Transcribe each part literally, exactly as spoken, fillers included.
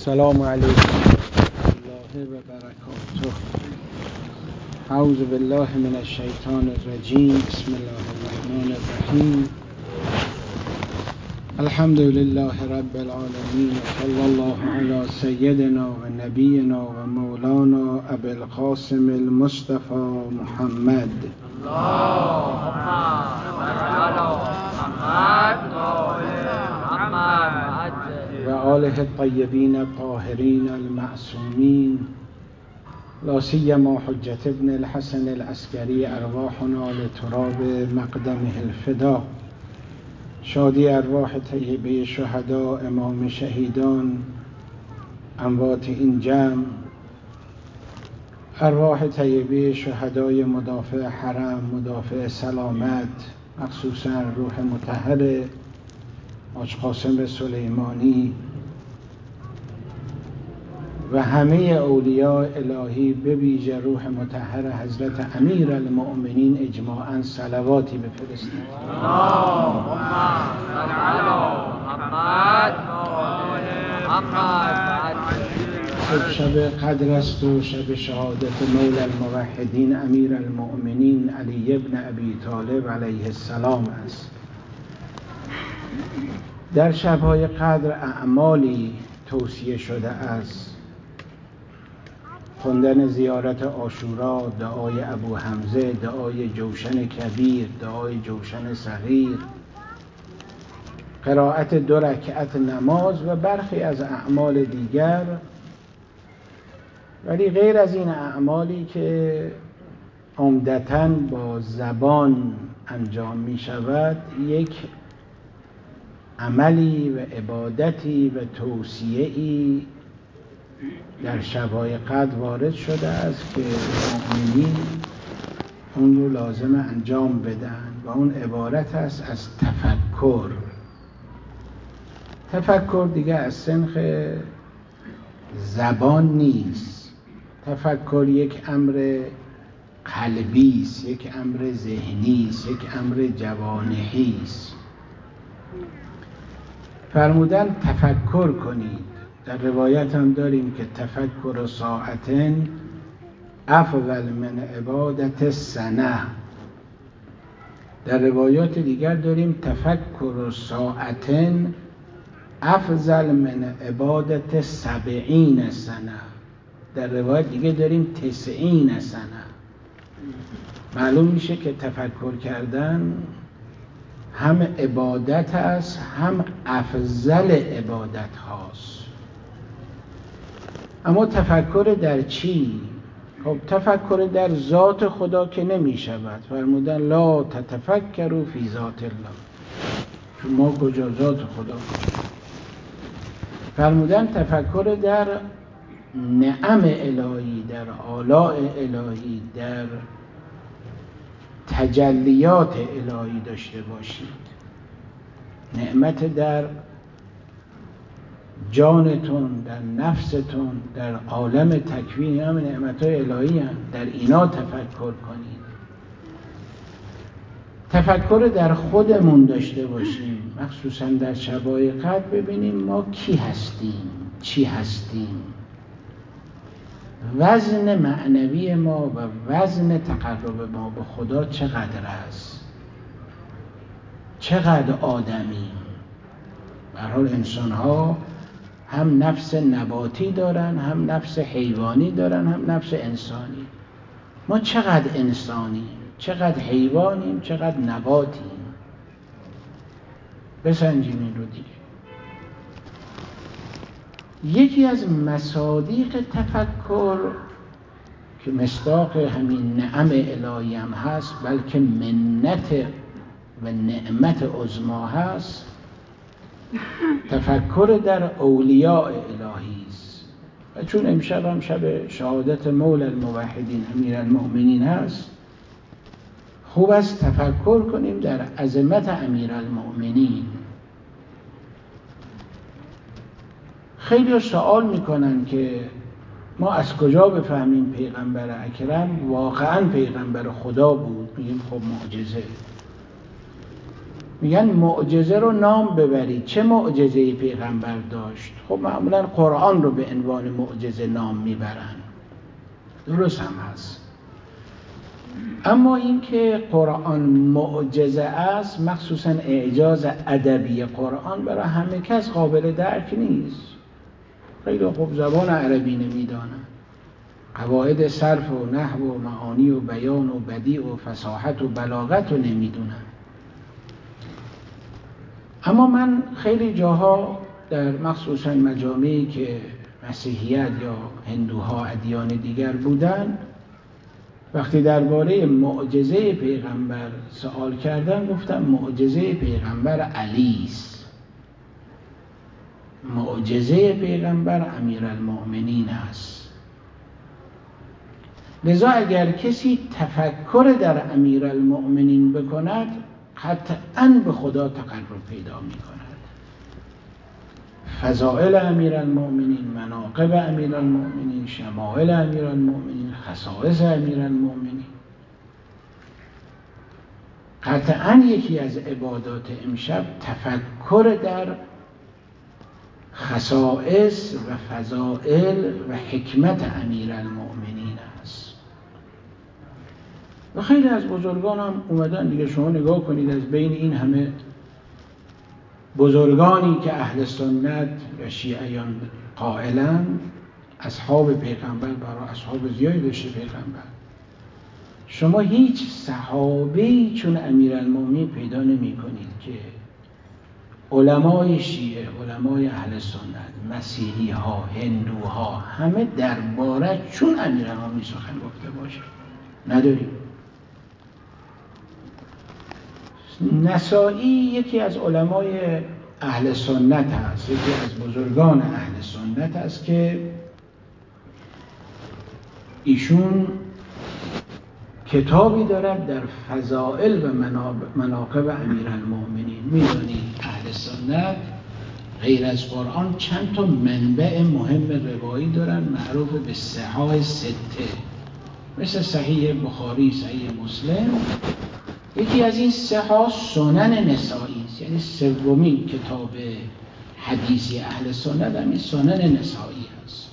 السلام علیکم ورحمة الله و برکاته. اعوذ بالله من الشیطان الرجیم. بسم الله الرحمن الرحیم. الحمد لله رب العالمین. صلی الله علی سیدنا و نبینا و مولانا ابی القاسم المصطفى محمد. اللهم صل علی محمد و آله الطیبین الطاهرین المعصومین، لا سیما حجة ابن الحسن العسکری ارواحنا لتراب مقدمه الفدا. شادی ارواح طیبه شهدا، امام شهیدان، اموات این جمع، ارواح طیبه شهدای مدافع حرم، مدافع سلامت، مخصوصا روح مطهر حاج قاسم سلیمانی و همه اولیاء الهی، به ویژه روح مطهر حضرت امیر المؤمنین اجماعاً صلواتی بفرستید. اللهم صل علی محمد محمد. شب قدر است و شب شهادت مولا الموحدین امیر المؤمنین علی ابن ابی طالب علیه السلام است. در شب‌های قدر اعمالی توصیه شده است: خوندن زیارت عاشورا، دعای ابو حمزه، دعای جوشن کبیر، دعای جوشن صغیر، قرائت دو رکعت نماز و برخی از اعمال دیگر. ولی غیر از این اعمالی که عمدتاً با زبان انجام می شود، یک عملی و عبادتی و توصیه‌ای در شب‌های قدر وارد شده است که مؤمنین اون رو لازم انجام بدن و اون عبارت است از تفکر. تفکر دیگه از سنخ زبان نیست. تفکر یک امر قلبی است، یک امر ذهنی است، یک امر جوانحی است. فرمودن تفکر کنید. در روایت هم داریم که تفکر ساعتن افضل من عبادت سنه. در روایات دیگر داریم تفکر ساعتن افضل من عبادت سبعین سنه. در روایت دیگه داریم تسعین سنه. معلوم میشه که تفکر کردن هم عبادت است، هم افضل عبادت هاست. اما تفکر در چی؟ خب تفکر در ذات خدا که نمی شود. فرمودن لا تتفکروا فی ذات الله. چون ما کجا ذات خدا کجا؟ فرمودن تفکر در نعم الهی، در آلاء الهی، در تجلیات الهی داشته باشید. نعمت در جانتون، در نفستون، در عالم تکوین، هم نعمت‌های الهی هم. در اینا تفکر کنید. تفکر در خودمون داشته باشیم، مخصوصا در شب‌های قدر. ببینیم ما کی هستیم، چی هستیم، وزن معنوی ما و وزن تقرب ما به خدا چقدر است، چقدر آدمیم. به هر حال انسان ها هم نفس نباتی دارن، هم نفس حیوانی دارن، هم نفس انسانی. ما چقدر انسانیم، چقدر حیوانیم، چقدر نباتیم. بسنجیم این رو دیگه. یکی از مصادیق تفکر که مصداق همین نعم الهی هم هست، بلکه منت و نعمت عظما هست، تفکر در اولیاء الهی است. و چون امشب هم شب شهادت مولا الموحدین امیر المؤمنین هست، خوب است تفکر کنیم در عظمت امیر المؤمنین. خیلی سوال میکنن که ما از کجا بفهمیم پیغمبر اکرم واقعا پیغمبر خدا بود؟ میگیم خب معجزه. میگن معجزه رو نام ببرید، چه معجزه‌ای پیغمبر داشت؟ خب معمولا قرآن رو به عنوان معجزه نام میبرن، درست هم هست. اما اینکه قرآن معجزه است، مخصوصا اعجاز ادبی قرآن، برای همه کس قابل درک نیست. خیلی خوب زبان عربی نمیدانن، قواعد صرف و نحو و معانی و بیان و بدیع و فصاحت و بلاغت رو نمیدونن. اما من خیلی جاها در مخصوصا مجامعی که مسیحیت یا هندوها ادیان دیگر بودن، وقتی درباره معجزه پیغمبر سوال کردن، گفتم معجزه پیغمبر علی است، معجزه پیغمبر امیرالمؤمنین است. لذا اگر کسی تفکر در امیرالمؤمنین بکند، قطعاً به خدا تقرب پیدا می کند. فضائل امیرالمؤمنین، مناقب امیرالمؤمنین، شمائل امیرالمؤمنین، خصائص امیرالمؤمنین، قطعاً یکی از عبادات امشب تفکر در خصائص و فضائل و حکمت امیرالمؤمنین است. و خیلی از بزرگان هم اومدن دیگه. شما نگاه کنید از بین این همه بزرگانی که اهل سنت و شیعیان قائلن، اصحاب پیغمبر، برای اصحاب زیادی داشته پیغمبر، شما هیچ صحابه‌ای چون امیرالمؤمنین پیدا نمی کنید که علمای شیعه، علمای اهل سنت، مسیحی ها، هندوها، همه درباره چون امیرالمؤمنین سخن گفته باشه. نداریم. نسائی یکی از علمای اهل سنت هست، یکی از بزرگان اهل سنت هست که ایشون کتابی دارد در فضائل و مناقب امیرالمؤمنین. میدونید اهل سنت غیر از قرآن چند تا منبع مهم روایی دارن معروف به صحاح سته، مثل صحیح بخاری، صحیح مسلم. یکی از این صحاح سنن نسائی است، یعنی سومین کتاب حدیثی اهل سنت همین سنن نسائی هست.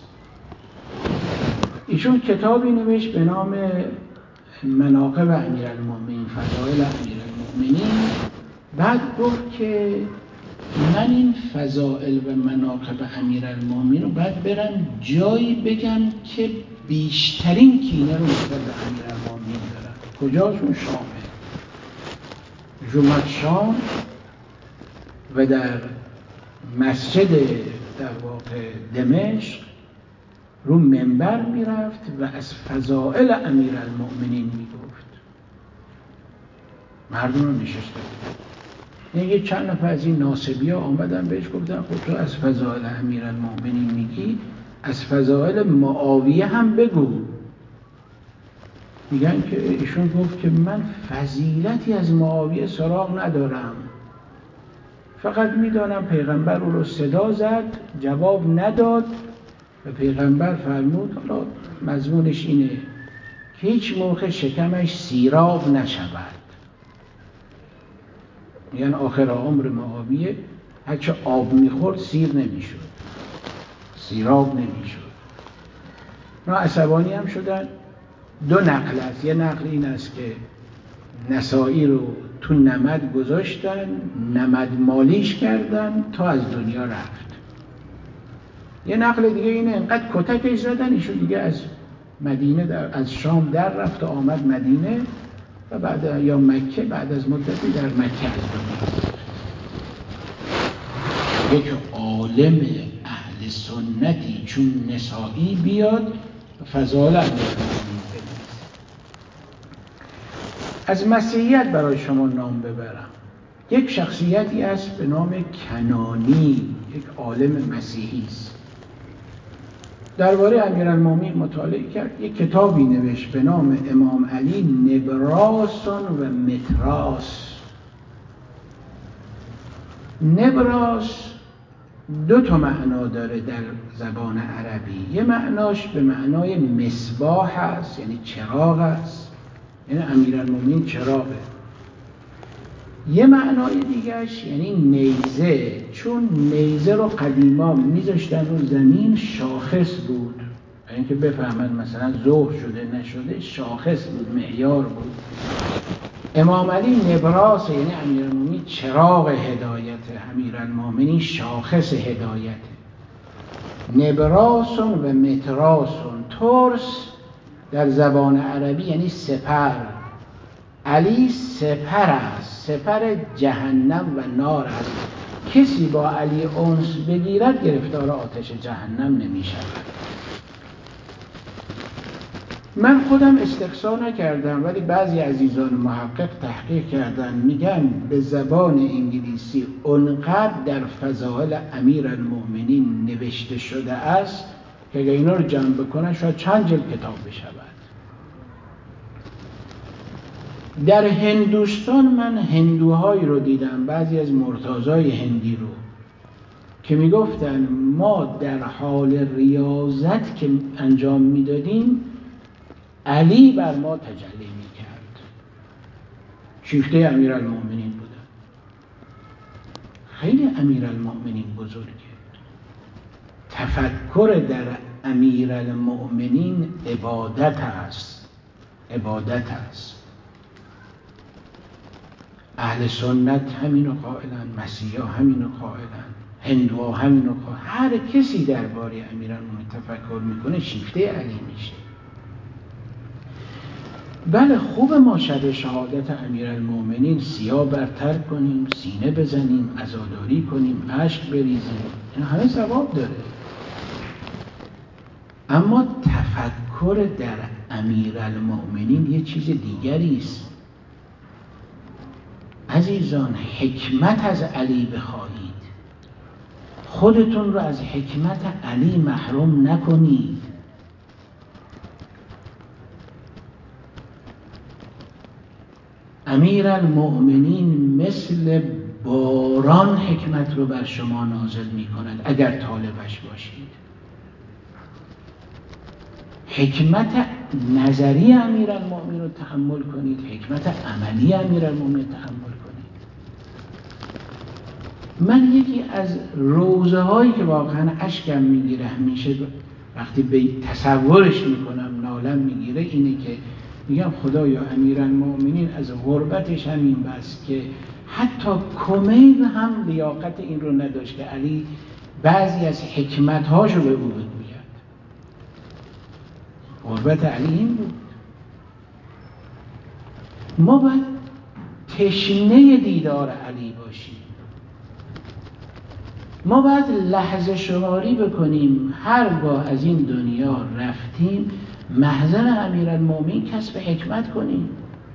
ایشون کتابی نوشت به نام مناقب امیرالمؤمنین، فضائل امیرالمؤمنین. بعد گفت که من این فضائل و مناقب امیرالمؤمنین رو باید برم جایی بگم که بیشترین کینه رو نسبت به امیرالمؤمنین دارن. کجاشون؟ شامه. جمعه شام و در مسجد در واقع دمشق رو منبر میرفت و از فضائل امیرالمؤمنین میگفت. مردم رو نشسته بود. یه چند نفر از این ناصبی ها آمدن بهش گفتن خب تو از فضائل امیرالمؤمنین میگی، از فضائل معاویه هم بگو. میگن که ایشون گفت که من فضیلتی از معاویه سراغ ندارم، فقط میدانم پیغمبر او رو صدا زد، جواب نداد و پیغمبر فرمود، حالا مضمونش اینه که هیچ موقع شکمش سیراب نشود. میگن آخر عمر معاویه هرچه آب میخورد سیر نمیشد، سیراب نمیشد. نه عصبانی هم شدن. دو نقل است. یه نقل این است که نسائی رو تو نمد گذاشتن، نمد مالیش کردن تا از دنیا رفت. یه نقل دیگه اینه انقدر کتکش زدن ایشون دیگه از مدینه در از شام در رفت و آمد مدینه و بعد یا مکه، بعد از مدتی در مکه از دنیا رفت. یک عالم اهل سنتی چون نسائی بیاد فضائل امیرالمؤمنین بنویسه. از مسیحیت برای شما نام ببرم. یک شخصیتی است به نام کنانی، یک عالم مسیحی است. درباره امیرالمؤمنین مطالعه کرد، یک کتابی نوشت به نام امام علی نبراس و متراس. نبراس دو تا معنا داره در زبان عربی. یه معناش به معنای مصباح است، یعنی چراغ است، یعنی امیرالمؤمنین چراغه. یه معنای دیگهش یعنی نیزه، چون نیزه رو قدیما میذاشتن رو زمین، شاخص بود، اینکه بفهمن مثلا ظهر شده نشده، شاخص بود، معیار بود. امام علی نبراس یعنی امیرالمومنین چراغ هدایت، امیرالمومنین شاخص هدایت. نبراسون و متراسون، ترس در زبان عربی یعنی سپر. علی سپر است، سپر جهنم و نار است. کسی با علی انس بگیرد گرفتار آتش جهنم نمی شود. من خودم استقصا نکردم، ولی بعضی عزیزان محقق تحقیق کردن، میگن به زبان انگلیسی اونقدر در فضائل امیرالمؤمنین نوشته شده است که اگه اینا رو جمع بکنن شاید چند جلد کتاب بشود. در هندوستان من هندوهایی رو دیدم، بعضی از مرتضای هندی رو، که میگفتن ما در حال ریاضت که انجام میدادیم علی بر ما تجلی میکرد. شیفته امیرالمؤمنین بودن. خیلی امیرالمؤمنین بزرگه. تفکر در امیرالمؤمنین عبادت است، عبادت است. اهل سنت همینو قائلن، مسیحا همینو قائلن، هندوها همینو قائلن. هر کسی درباره امیرالمؤمنین تفکر میکنه شیفته علی میشه. بله خوب ما شب شهادت امیرالمؤمنین سیاه برتر کنیم، سینه بزنیم، عزاداری کنیم، اشک بریزیم، این همه ثواب داره. اما تفکر در امیرالمؤمنین یه چیز دیگری است. عزیزان حکمت از علی بخواهید، خودتون رو از حکمت علی محروم نکنید. امیرالمؤمنین مثل باران حکمت رو بر شما نازل می کند اگر طالبش باشید. حکمت نظری امیرالمؤمنین رو تحمل کنید، حکمت عملی امیرالمؤمنین رو تحمل کنید. من یکی از روزه هایی که واقعا اشکم میگیره همیشه وقتی به تصورش میکنم نالم میگیره اینه که میگم خدایا امیرالمؤمنین از غربتش همین بس که حتی کمیل هم لیاقت این رو نداشت که علی بعضی از حکمتهاشو به او بگوید. غربت علی این بود. ما باید تشنه دیدار علی باشیم. ما باید لحظه شماری بکنیم هرگاه از این دنیا رفتیم محضر امیرالمؤمنین کسب حکمت کنیم.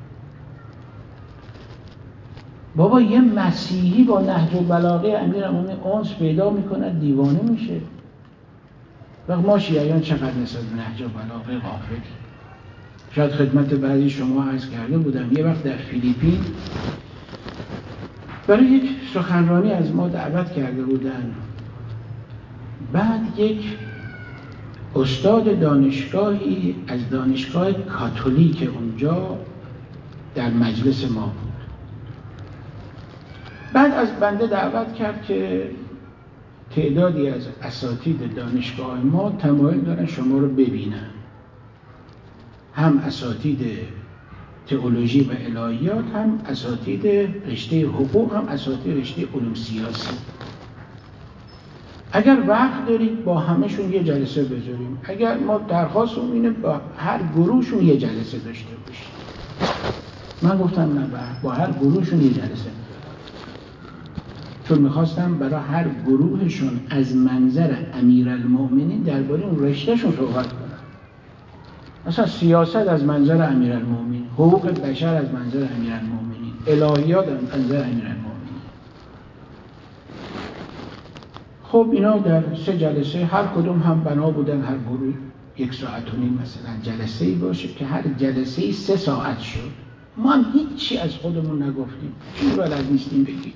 بابا یه مسیحی با نهج البلاغه امیرالمؤمنین انس پیدا میکنه دیوانه میشه. وقت ما شیعیان چقدر نسبت به نهج البلاغه غافلیم. شاید خدمت بعضی شما عرض کرده بودم یه وقت در فیلیپین برای یک سخنرانی از ما دعوت کرده بودن. بعد یک استاد دانشگاهی از دانشگاه کاتولیک اونجا در مجلس ما بود. بعد از بنده دعوت کرد که تعدادی از اساتید دانشگاه ما تمایل دارن شما رو ببینن، هم اساتید تئولوژی و الهیات، هم اساتید رشته حقوق، هم اساتید رشته علوم سیاسی. اگر وقت دارید با همشون یه جلسه بذاریم. اگر ما درخواستمون اینه با هر گروهشون یه جلسه داشته باشیم. من گفتم نه با هر گروهشون یه جلسه، چون میخواستم برای هر گروهشون از منظر امیرالمؤمنین درباره اون رشتهشون صحبت کنم. مثلا سیاست از منظر امیرالمؤمنین، حقوق بشر از منظر امیرالمؤمنین، الهیات از منظر امیرالمؤمنین. خب اینا در سه جلسه هر کدوم هم بنا بودن هر گروه یک ساعت و نیم مثلا جلسه ای باشه که هر جلسه ای سه ساعت شد. ما هم هیچی از خودمون نگفتیم، چی بلد نیستیم بگیم.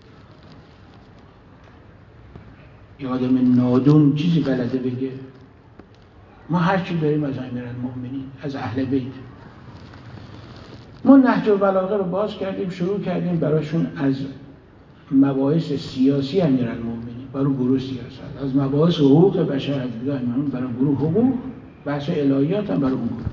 یه آدم نادون چیزی بلده بگه؟ ما هرچی داریم از امیرالمؤمنین، از اهل بیت. ما نهج البلاغه رو باز کردیم، شروع کردیم براشون از مباحث سیاسی امیرالمومنین برای گروه سیاست، از مباحث حقوق بشر از دیدگاه امیرالمومنین برای گروه حقوق، بحث الهیات هم برای اون گروه.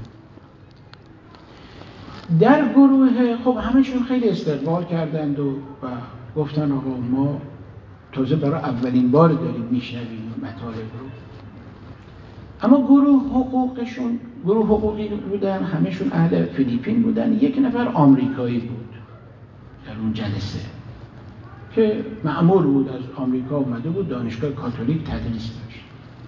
در گروه خب همشون خیلی استقبال کردند و, و گفتن آقا ما تازه برای اولین بار داریم میشنویم مطالب رو. اما گروه حقوقشون گروه حقوقی بودن، همشون اهل فیلیپین بودن. یک نفر آمریکایی بود در اون جلسه که مأمور بود، از آمریکا اومده بود، دانشگاه کاتولیک تدریس داشت.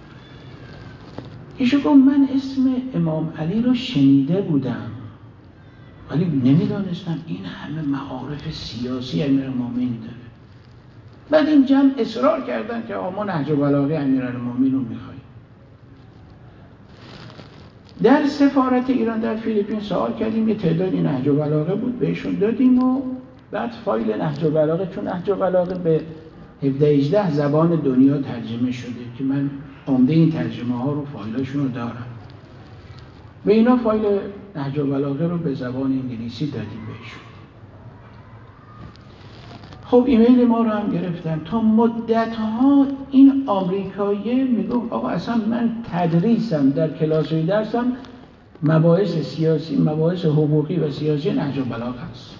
ایشون گفت من اسم امام علی رو شنیده بودم ولی نمیدانستم این همه معارف سیاسی امیرالمومنین داره. بعد این جمع اصرار کردن که آقا ما نهج البلاغه امیرالمومنین رو میخوایم. در سفارت ایران در فیلیپین سوال کردیم، یه تعدادی نهج البلاغه بود بهشون دادیم و بعد فایل نهج البلاغه، چون نهج البلاغه به هفده هجده زبان دنیا ترجمه شده که من عمده این ترجمه ها رو فایلاشون رو دارم، و اینا فایل نهج البلاغه رو به زبان انگلیسی دادیم بهشون. خب ایمیل ما رو هم گرفتن. تا مدت ها این آمریکایی میگفت آقا اصلا من تدریسم در کلاس‌های درسم مباحث سیاسی، مباحث حقوقی و سیاسی نهج البلاغه است.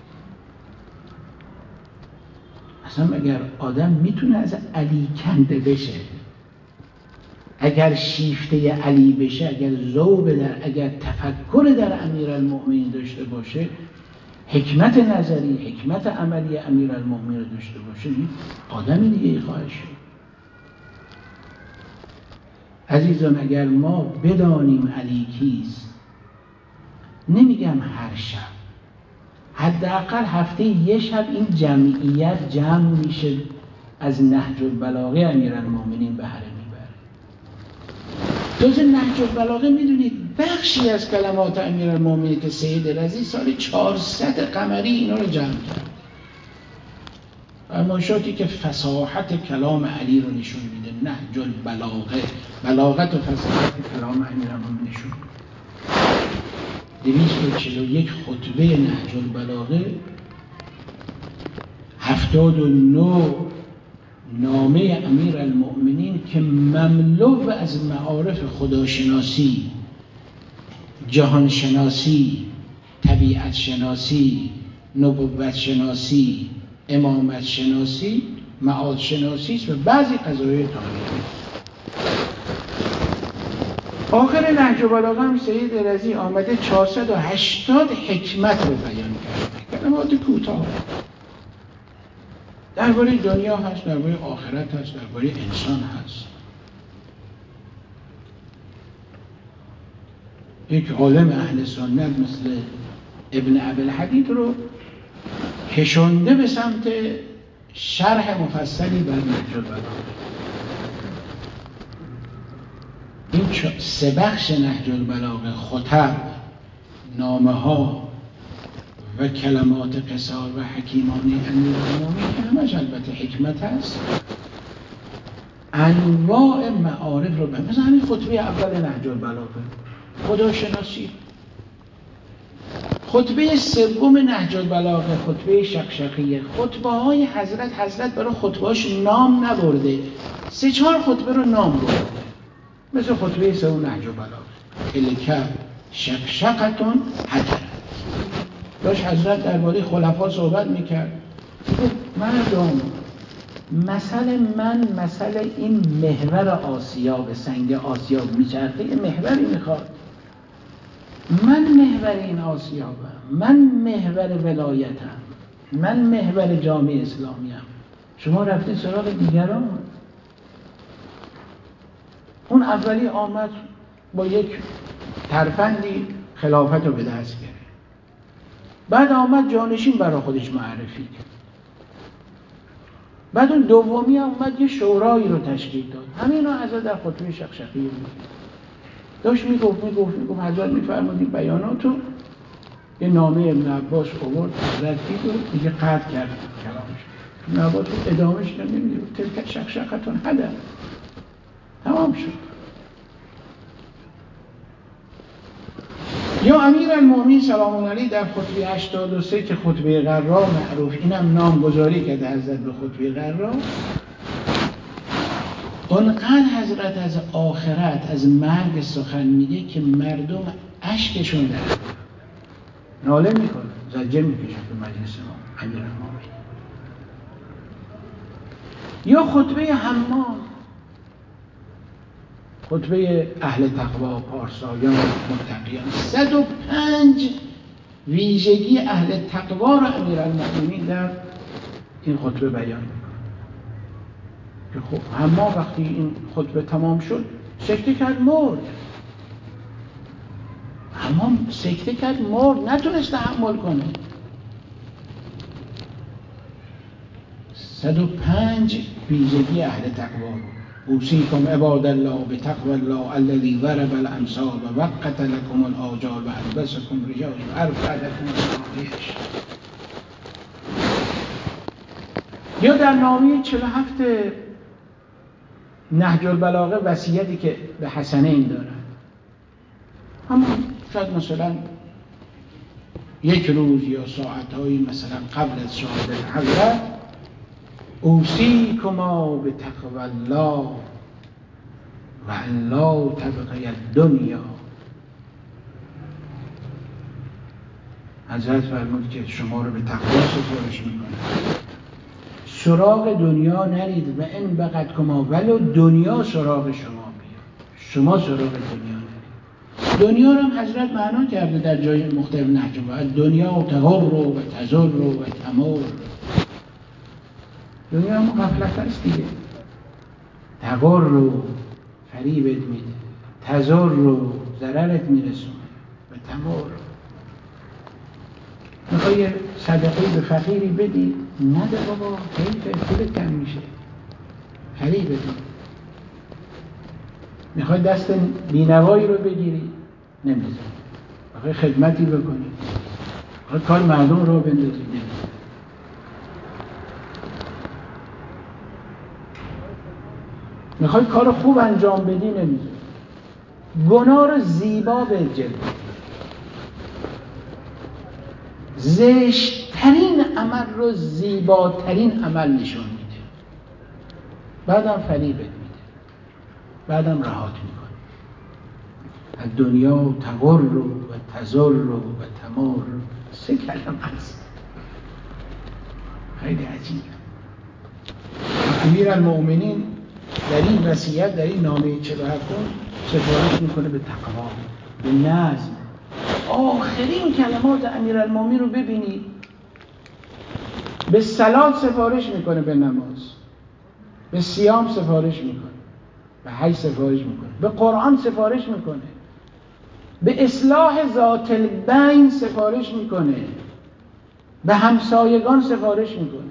اصلا اگر آدم میتونه از علی کنده بشه، اگر شیفته علی بشه، اگر ذوق در، اگر تفکر در امیرالمومنین داشته باشه، حکمت نظری، حکمت عملی امیرالمومنین رو داشته باشه، آدمی دیگه خواهد شد. عزیزان اگر ما بدانیم علی کیست، نمیگم هر شب، حداقل هفته یه شب این جمعیت جمع میشه از نهج البلاغه امیرالمومنین بهره میبره. تازه نهج البلاغه میدونید بخشی از کلمات امیرالمومنین که سید رضی سال چهارصد قمری اینا رو جمع کرد، فرمایشاتی که فصاحت کلام علی رو نشون میده. نهج البلاغه، بلاغت و فصاحت کلام امیرالمومنین نشون میده. دویست و چهل و یک خطبه نهج البلاغه، هفتاد و نه نامه امیرالمومنین که مملو از معارف خداشناسی، جهانشناسی، طبیعت شناسی، نبوت شناسی، امامت شناسی، معاد شناسی و بعضی قضایای تاریخی. آخر نهج البلاغه هم سید رضی آمده چهارصد و هشتاد حکمت رو بیان کرده، کلمات کوتاه. درباره دنیا هست، درباره آخرت هست، درباره انسان هست. یک عالم اهل سنت مثل ابن ابوالحدید رو کشانده به سمت شرح مفصلی بر نهج البلاغه. این سه بخش نهج البلاغه، خطب، نامه ها و کلمات قصار و حکیمانه امیرالمومنین که همش البته حکمت هست، انواع معارف رو به مثلا همین خطبه اول نهج البلاغه خداشناسی، خطبه سوم نهج البلاغه خطبه شقشقیه، خطبه های حضرت حضرت برای خطبهاش نام نبرده، سه چهار خطبه رو نام برده، مثل خطبه سوم نهج البلاغه تلک شقشقتون حضرت. داشت حضرت درباره خلفا صحبت میکرد، مردم مثل من مثل این محور آسیاب، سنگ آسیاب میچرخه، یه محوری میخواد. من محور این آسیابم، من محور ولایتم، من محور جامعه اسلامیم. شما رفتید سراغ دیگران. اون اولی آمد با یک ترفندی خلافت رو به دست گرفت، بعد آمد جانشین برای خودش معرفی کرد، بعد اون دومی آمد یه شورایی رو تشکیل داد. همینا از در خطبه شقشقیه بود. داشت میگفت میگفت میگفت حضرت میفرمودید بیاناتو، یه نامه ابن عباس آورد، حضرت دید و دیگه قطع کرد کلامش. ابن عباس ادامهش نمیدید، تلک شقشقتون حدث، تمام شد. یا امیرالمومنین سلام الله علیه در خطبه هشتاد و سه که خطبه غرا معروف، اینم نامگذاری کرده حضرت به خطبه غرا، اونقدر حضرت از آخرت، از مرگ سخن میگه که مردم اشکشون در ناله میکنه، زجر میکشه تو مجلس ما امیرالمومنین. یا خطبه حمام، خطبه اهل تقوا، پارسایان، متقیان، صد و پنج ویژگی اهل تقوا را امیرالمومنین در این خطبه بیان میکنه. که خب حمام وقتی این خطبه تمام شد سکته کرد، مرد. حمام سکته کرد، مرد، نتونست تحمل کنه. صد و پنج ویژگی اهل تقوا رو اوصیکم عباد الله بتقوى الله الذي ضرب الامثال و وقت لكم الاجال و البسكم رجال و ارفع لكم المعایش. یا در نامه چهل و هفت نهج البلاغه وصیتی که به حسنین دارن، همون شاید مثلا یک روز یا ساعتهایی مثلا قبل از شهادت حضرت، اوصیکما بتقوى الله و ان لا تبغی الدنیا. حضرت فرمود که شما رو به تقوا سفارش میکنه، سراغ دنیا نرید و ان بغتکما، ولو دنیا سراغ شما بیاد، شما سراغ دنیا نرید. دنیا رو هم حضرت معنا کرده در جای مختلف نهج و دنیا تغر و تزر و تمر. دنیا هم غفلت است دیگه، تغر رو فریبت میده، تزر رو ضررت میرسونه و تمر. میخوای صدقه به فقیری بدی؟ نده بابا، حیفه، پولت کم میشه، فریبت میده. میخوای دست بینوایی رو بگیری؟ نمیزنی. میخوای خدمتی بکنی، میخوای کار مردم رو بندازی؟ نمیزنی. میخوای کار خوب انجام بدی؟ نمیزنی. گناه رو زیبا به جلوه، زشترین عمل رو زیباترین عمل نشون میده، بعدم فریبت میده، بعدم رهات میکنه. از دنیا تغر و تزر و تمر، سه کلمه است، خیلی عجیبه. امیرالمومنین در این وصیت، در این نامه چهل و هفت سفارش میکنه به تقوا، به نظم. آخرین کلمات امیرالمومنین رو ببینید، به صلات سفارش میکنه، به نماز، به صیام سفارش میکنه، به حج سفارش میکنه، به قرآن سفارش میکنه، به اصلاح ذات البین سفارش میکنه، به همسایگان سفارش میکنه.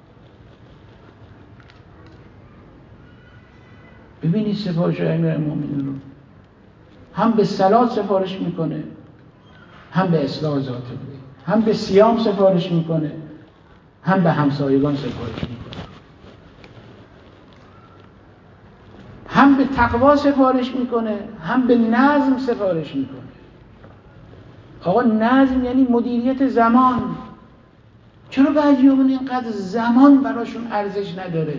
ببینید سفارش امیرالمومنین رو، هم به صلات سفارش میکنه، هم به اصلاح ذات البین، هم به صیام سفارش میکنه، هم به همسایگان سفارش میکنه، هم به تقوا سفارش میکنه، هم به نظم سفارش میکنه. آقا نظم یعنی مدیریت زمان. چرا بعضیامون اینقدر زمان براشون ارزش نداره؟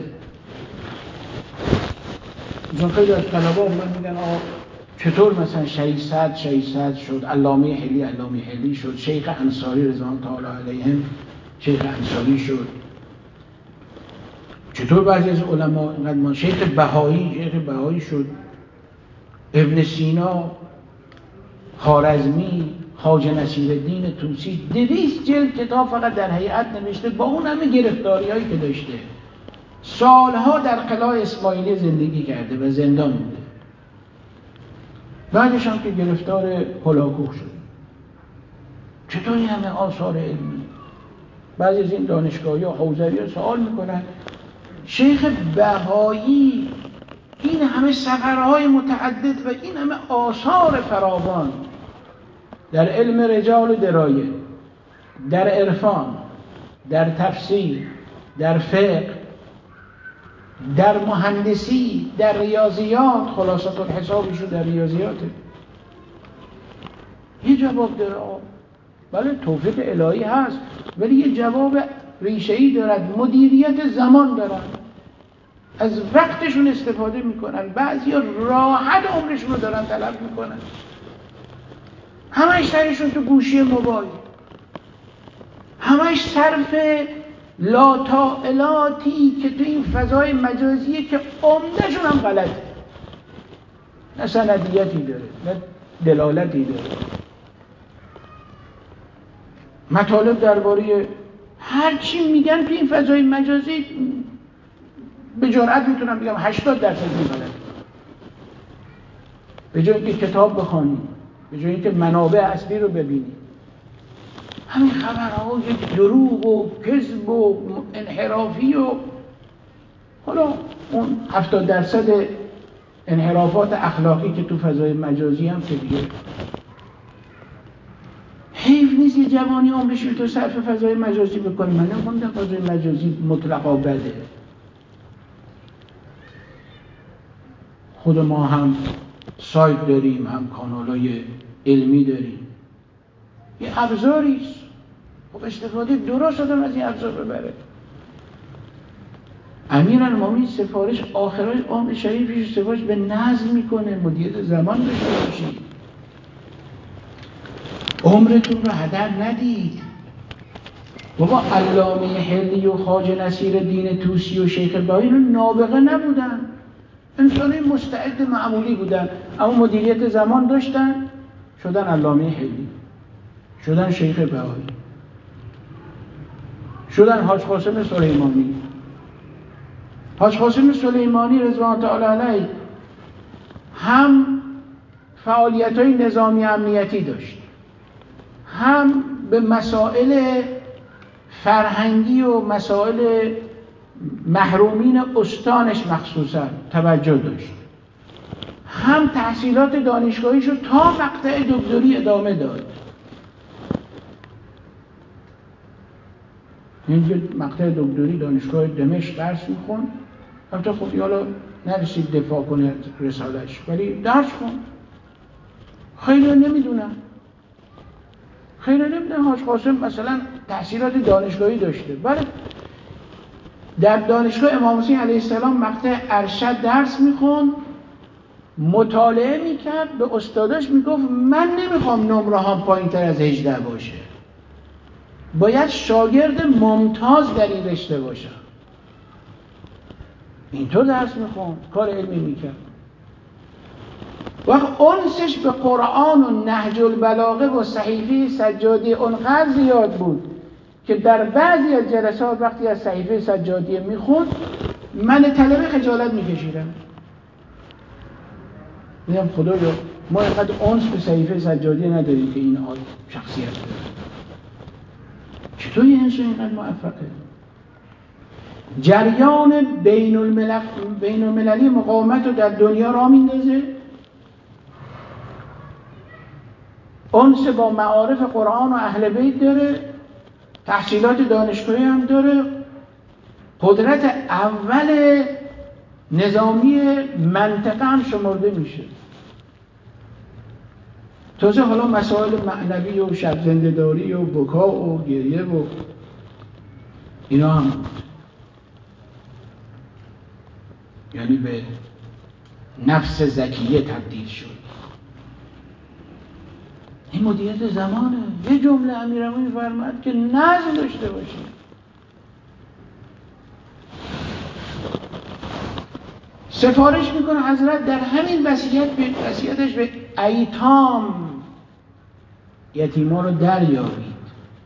مثلا خیلی از طلبه اومدن میگن آقا چطور مثلا شیصد شیصد شد، علامه حلی علامه حلی شد، شیخ انصاری رضوان تعالی علیهم شیخ انصاری شد، چطور بعضی از علما اینقدر ما، شیخ بهایی شیخ بهایی شد، ابن سینا، خوارزمی، خواجه نصیرالدین طوسی دویست جلد کتاب فقط در هیئت نوشته، با اون همه گرفتاری هایی که داشته، سالها در قلعه اسماعیلی زندگی کرده و زندان بوده، بعدش هم که گرفتار هلاکوخ شد. چطور این همه آثار علمی؟ بعضی از این دانشگاهی و حوزوی ها سوال میکنن شیخ بهایی این همه سفرهای متعدد و این همه آثار فراوان در علم رجال و درایه، در عرفان، در تفسیر، در فقه، در مهندسی، در ریاضیات، خلاصه الحسابشو در ریاضیاته، یه جواب داره. بله توفیق الهی هست، ولی یه جواب ریشه‌ای دارد. مدیریت زمان دارن، از وقتشون استفاده میکنن. بعضیا راحت عمرشون رو دارن طلب میکنن، همش سرشون تو گوشی موبایل، همش صرف لاتائلاتی که تو این فضای مجازیه که عمدهشون هم غلطه، نه سندیتی داره نه دلالتی داره. مطالب درباره هر چی میگن تو این فضای مجازی به جرئت میتونم بگم هشتاد درصد غلطه. به جای اینکه کتاب بخوانی، به جای اینکه منابع اصلی رو ببینی، همین خبرهای دروغ و کذب و انحرافی و حالا اون هفتاد درصد انحرافات اخلاقی که تو فضای مجازی هم که دیگه حیف نیست یه جوانی عمرش رو تو صرف فضای مجازی بکنه. من نمی‌گم فضای مجازی مطلقا بده. خود ما هم سایت داریم، هم کانال‌های علمی داریم، یه ابزاریست. خب استفاده درست آدم از این ابزار ببره. امیرالمومنین سفارش آخرای عمر شریفش سفارش به نظم میکنه، مدیریت زمان داشته باشید، عمرتون رو هدر ندید. بابا علامه حلی و خواجه نصیرالدین طوسی و شیخ بهایی اینا نابغه نبودن، انسانای مستعد معمولی بودن، اما مدیریت زمان داشتن، شدن علامه حلی، شدن شیخ بهایی، شدن حاج قاسم سلیمانی. حاج قاسم سلیمانی رضوان تعالی علیه هم فعالیت‌های نظامی امنیتی داشت، هم به مسائل فرهنگی و مسائل محرومین استانش مخصوصا توجه داشت، هم تحصیلات دانشگاهیشو تا مقطع دکتری ادامه داد. این مقطع دکتری دانشگاه دمشق درس میخوند، البته خب یالا نرسید دفاع کنه رسالش، ولی درس خوند. خیلی نمیدونم خیلی نمیدونم حاج قاسم مثلا تحصیلات دانشگاهی داشته، ولی در دانشگاه امام حسین علیه السلام مقطع ارشد درس میخوند، مطالعه میکرد، به استادش میگفت من نمیخوام نمره هم پایین تر از هجده باشه، باید شاگرد ممتاز در این رشته باشم. اینطور درس میخوند، کار علمی میکرد. وقت انسش به قرآن و نهج البلاغه و صحیفه سجادی اونقدر زیاد بود که در بعضی از جلسات وقتی از صحیفه سجادی میخوند من طلبه خجالت میکشیدم، میگم خدایا ما اینقدر انس به صحیفه سجادی نداریم که این آد شخصیت داره، چطور یه انسان اینقدر موفقه؟ جریان بین الملل بین المللی مقاومت رو در دنیا را میندازه، انس با معارف قرآن و اهل بیت داره، تحصیلات دانشگاهی هم داره، قدرت اول نظامی منطقه هم شمرده میشه. تازه حالا مسائل معنوی و شب زنده‌داری و بکا و گریه و اینا هم بود. یعنی به نفس زکیه تبدیل شد. این مدیریت زمانه. یه جمله امیرالمومنین فرمود که نظم داشته باشیم. سفارش میکنه حضرت در همین وصیت به وصیتش به ایتام، یتیما رو دریابید.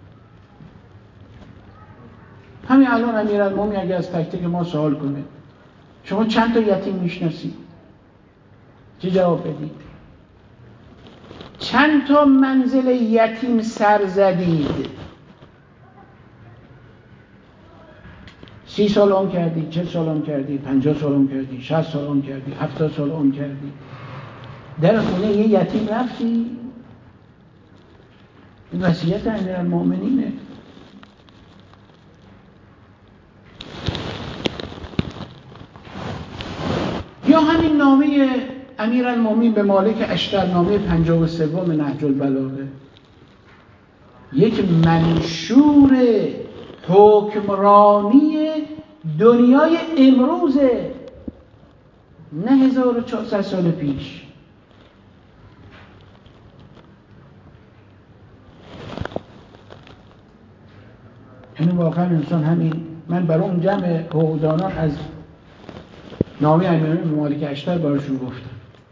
همین الان امیرالمومنین اگه از تک تک ما سوال کنه شما چند تا یتیم میشناسید؟ چه جواب بدید؟ چند تا منزل یتیم سر زدید؟ سی سال عمر کردی، چل سال عمر کردی، پنجاه سال عمر کردی، شصت سال عمر کردی، هفتاد سال عمر کردی، در خونه یه یتیم رفتی؟ این وصیت امیرالمومنینه. یا همین نامه امیرالمومنین به مالک اشتر نامه پنجاه و سوم نهج البلاغه یک منشور حکمرانی دنیای امروزه، نه هزار و چهارصد سال پیش. یعنی واقعا انسان همین، من برای اون جمع حقوقدانان از نامه امیرالمومنین به مالک اشتر براشون گفتم.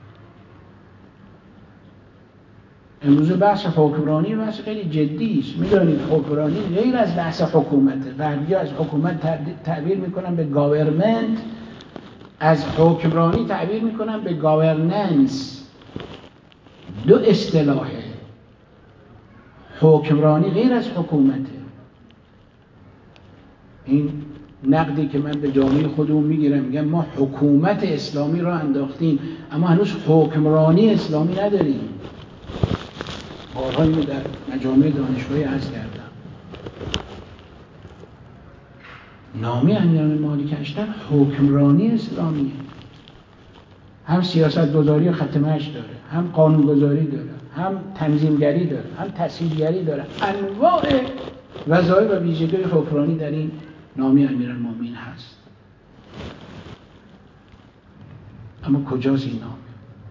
امروز بحث حکمرانی بحث خیلی جدی است. میدونید حکمرانی غیر از بحث حکومته. غربی‌ها از حکومت تعبیر میکنن به گاورمنت، از حکمرانی تعبیر میکنن به گاورننس. دو اصطلاحه. حکمرانی غیر از حکومته. این نقدی که من به جامعه خودمون میگیرم، میگم ما حکومت اسلامی را انداختیم اما هنوز حکمرانی اسلامی نداریم. بارها اینو در مجامع دانشگاهی عرض کردم. نامه امیرالمومنین مالک اشتر حکمرانی اسلامیه. هم سیاست گذاری و خط مشی داره، هم قانون گذاری داره، هم تنظیمگری داره، هم تسهیلگری داره. انواع وظایف و ویژگی حکمرانی در این نامه امیرالمومنین هست. اما کجاست این نامه؟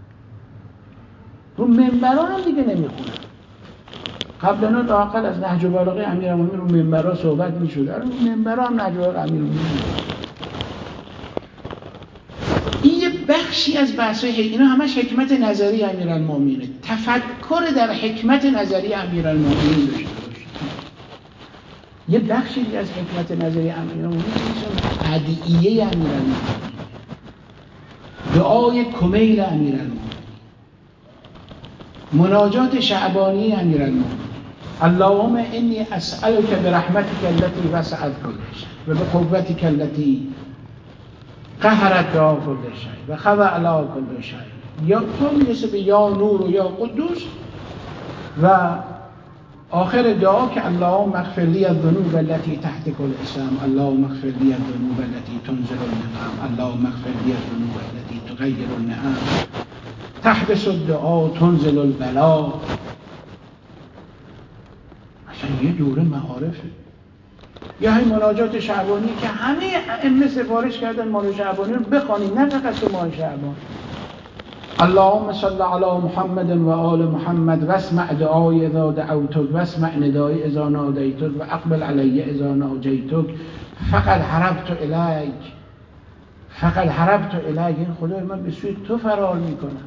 رو منبرها هم دیگه نمیخونن. قبلا لااقل از نهج البلاغه امیرالمومنین رو منبرها صحبت میشد. رو منبرها هم نهج البلاغه امیرالمومنین این یه بخشی از بحث‌های، اینا همش حکمت نظری امیرالمومنینه. تفکر در حکمت نظری امیرالمومنین داشته باشید. یه بخشی از حکمت نظری امیرالمومنین میشه ادعیه امیرالمومنین، دعای کمیل امیرالمومنین، مناجات شعبانی امیرالمومنین. اللهم انی اسألک برحمتک التي وسعت كل شيء و بقوتک التي قهرت بها كل شيء و خضع لها كل شيء. یا تو میرسه به یا نور و یا قدوس و آخر دعا که اللهم اغفر لی الذنوب التي تحت كل اسم، اللهم اغفر لی الذنوب التي تنزل النعم، اللهم اغفر لی الذنوب التي تغیر النعم، تحبس الدعاء تنزل البلاء. اصلا یه دوره معارفه. یا همین مناجات شعبانی که همه ائمه سفارش کردن مناجات شعبانی رو بخوانید، نه فقط ماه شعبان. اللهم صل علی محمد و آل محمد واسمع دعای اذا دعوتک واسمع ندای اذا نادیتک و اقبل علی اذا ناجیتک فقد حربت الیک فقد حربت الیک. این خدای من به سوی تو فرار میکنم.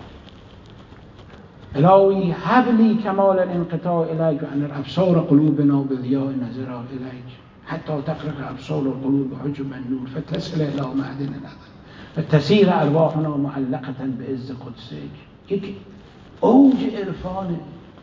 الهی هب لی کمال الانقطاع الیک و ان الابصار قلوبنا بضیاء نظرها الیک حتی تقرق ابصار القلوب حجب النور فتصل الی معدن النظر و تسیر ارواحنا معلقه بعز قدسک. یک اوج عرفانه.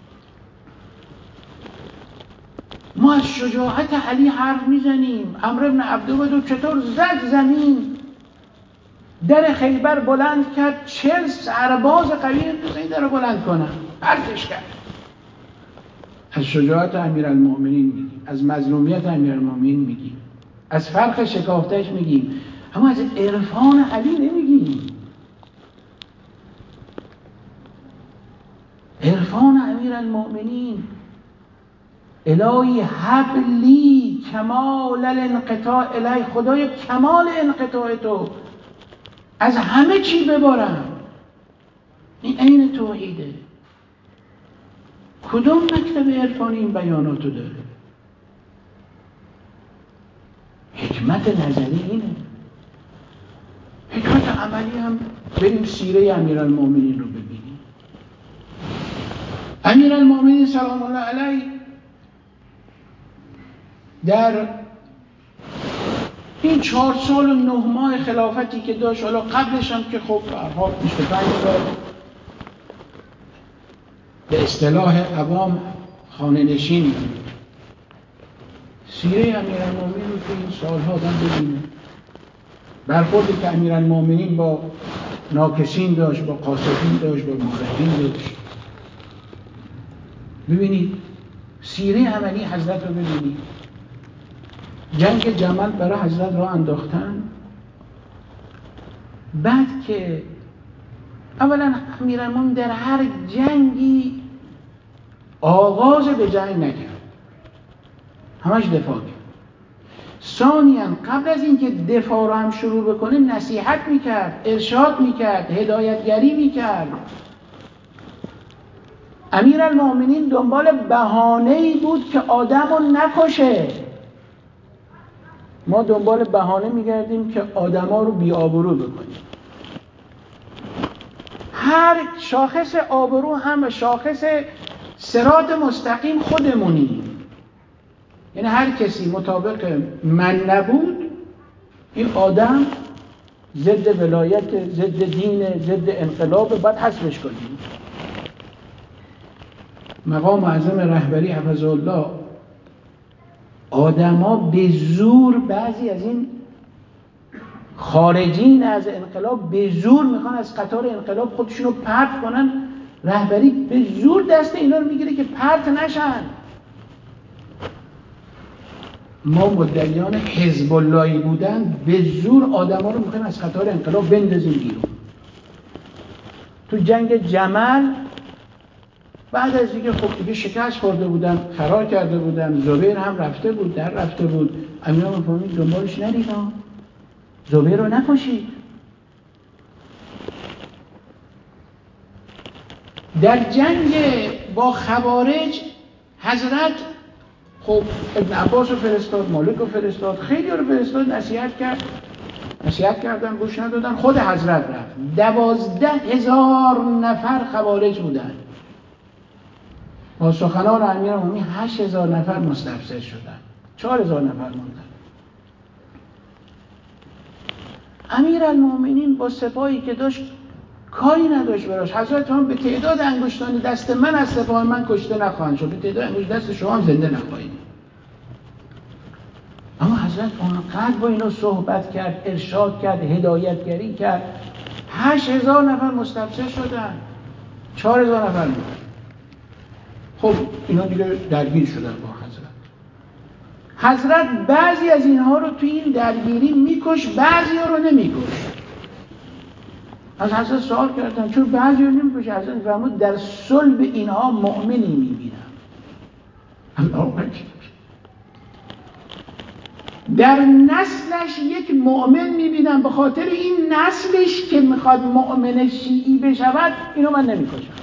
ما از شجاعت علی حرف میزنیم. عمرو بن عبدالود چطور زد زمین، در خیبر بلند کرد، چل سرباز قوی این در رو بلند کنن، پرتش کرد. از شجاعت امیرالمومنین میگیم، از مظلومیت امیرالمومنین میگیم، از فرق شکافتش میگیم، اما از عرفان علی نمیگیم. عرفان امیرالمومنین الهی هب لی کمال الانقطاع الی، خدای کمال انقطاع تو از همه چی ببارم. این عین توحیده. کدوم مکتب عرفانی این بیاناتو داره؟ حکمت نظری اینه. حکمت عملی هم بریم سیره امیرالمومنین رو ببینیم. امیرالمومنین سلام الله علیه در این چهار سال و نه ماه خلافتی که داشت، حالا قبلش هم که خب برها بیست و پنج سال به اصطلاح عوام خانه نشین، سیره امیرالمومنین رو که این سالها آدم ببینه. برخوردی که امیرالمومنین با ناکسین داشت، با قاسدین داشت، با مارحین داشت. ببینید سیره عملی حضرت رو ببینید. جنگ جمل برای حضرت را انداختن. بعد که اولا امیرالمومنین در هر جنگی آغاز به جنگ نکرد، همش دفاع کرد. ثانیاً قبل از اینکه دفاع رو هم شروع بکنه نصیحت میکرد، ارشاد میکرد، هدایتگری میکرد. امیرالمومنین دنبال بهانه‌ای بود که آدم رو نکشه. ما دنبال بهانه میگردیم که آدما رو بی‌آبرو بکنیم. هر شاخص آبرو هم شاخص صراط مستقیم خودمونیم. یعنی هر کسی مطابق من نبود، این آدم ضد ولایت، ضد دین، ضد انقلاب، باید حذفش کنیم. مقام اعظم رهبری حفظه الله، آدما به زور، بعضی از این خارجین از انقلاب به زور میخوان از قطار انقلاب خودشون رو پرت کنن. رهبری به زور دست اینا رو میگیره که پرت نشن. ما مدعیان حزب اللهی بودن به زور آدما رو میخوایم از قطار انقلاب بندازیم بیرون. تو جنگ جمل بعد از اینکه خب دیگه شکست خورده بودن، فرار کرده بودن، زبیر هم رفته بود، در رفته بود، امیرالمومنین دنبالش نرید، زبیر رو نکشید. در جنگ با خوارج حضرت خب ابن عباس رو فرستاد، مالک رو فرستاد، خیلی رو فرستاد، نصیحت کرد، نصیحت کردن گوش ندادن. خود حضرت رفت. دوازده هزار نفر خوارج بودن. با سخنان امیرالمومنین هشت هزار نفر مستبصر شدن، چهار هزار نفر موندن. امیرالمومنین با سپاهی که داشت کاری نداشت براش. حضرت هم به تعداد انگشتان دست من از سپاه من کشته نخواهند شد، به تعداد انگشت دست شما هم زنده نخواهید. اما حضرت اونقدر با اینا صحبت کرد، ارشاد کرد، هدایتگری کرد. هشت هزار نفر مستبصر شدن، چهار هزار نفر موندن. خب اینا دیگه درگیر شدن با حضرت. حضرت بعضی از اینها رو توی این درگیری میکش، بعضی ها رو نمیکش. از حضرت سوال کردن چون بعضی رو نمیکشه؟ حضرت فرمود در صلب اینها مؤمنی میبینم. الله اکبر. در نسلش یک مؤمن میبینم، به خاطر این نسلش که میخواد مؤمن شیعی بشود اینو من نمیکشم.